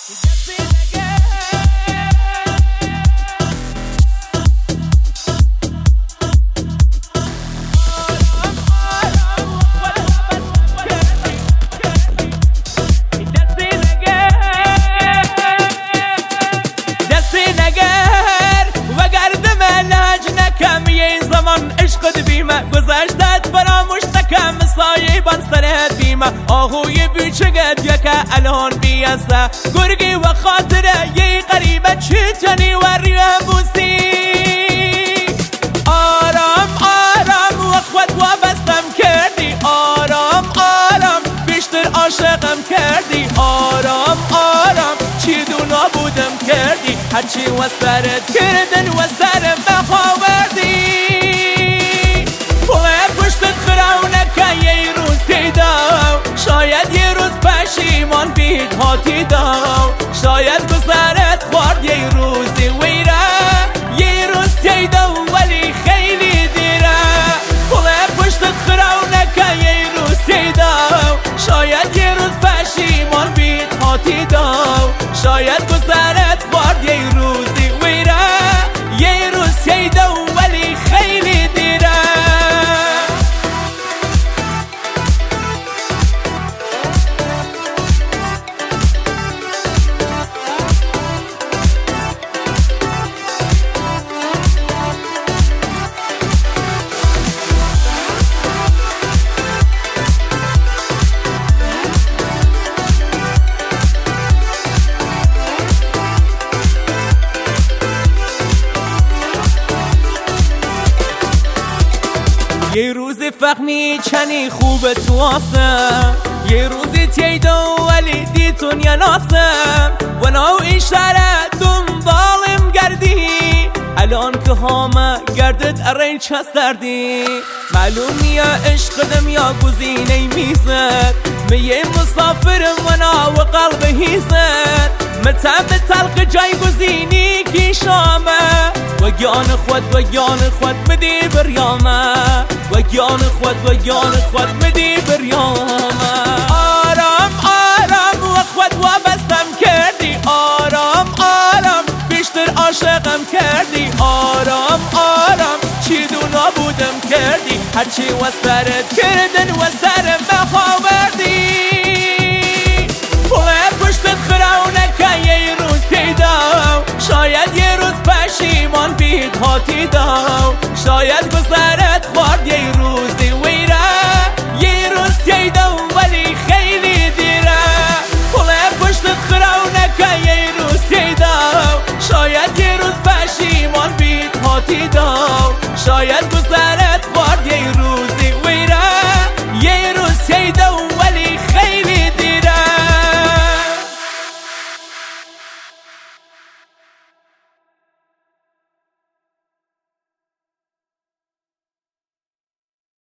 گذشتت فراموش نکم سایه بان سرت بیمه آهوی بیچگت یکه الان بیسته گرگی و خاطره یه قریبه چیتنی و ریم بوسی آرام آرام و خود وابستم کردی آرام آرام بیشتر عاشقم کردی آرام آرام چی دو نابودم کردی هرچی و سرت کردن و سرم بخواوردی شاید یه روز پشیمان بید هاتی داو شاید گذرت خوارد یه روزی ویره یه روز تیدو ولی خیلی دیره پله پشتت خرونکه یه روز تیدو شاید یه روز پشیمان بید هاتی داو شاید گذرت خوارد یه روزی ویره یه روز تیدو ولی خیلی دیره یه روزی فهمی چنی خوبه تو آسم یه روزی تیدو ولی دیتون یا ناسم و نو اشاره دنبالم گردی الان که همه گردت ارین چست دردی معلوم یا عشقدم یا گزینه میزد میه مسافرم و نا و قلب هیزد متعب تلق جای گزینی کی شامه و گیان خود مدی بریامه و گیان خود مدی بریامه آرام آرام و خود وابستم کردی آرام آرام بیشتر عاشقم کردی آرام آرام چی دو نابودم کردی هرچی و سرت کردن و سرم بخواوردی پله پشتت خرونکه یه روز تیدو شاید یه روز پشیمان بید هاتی داو شاید گذره